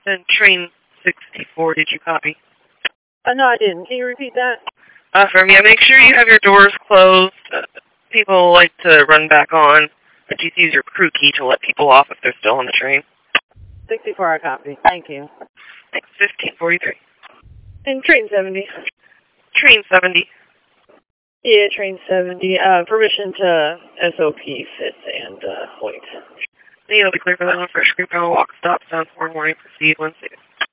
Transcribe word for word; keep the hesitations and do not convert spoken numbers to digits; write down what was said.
And train sixty-four, did you copy? Uh, no, I didn't. Can you repeat that? Affirm, yeah, make sure you have your doors closed. Uh, people like to run back on, but you use your crew key to let people off if they're still on the train. sixty-four, I copy. Thank you. Thanks, fifteen forty-three. And train seventy. Train seventy. Yeah, train seventy. Uh, permission to S O P, fit, and uh, wait. You'll be clear for that on fresh group. I will walk stop, sound four warning, proceed, one six.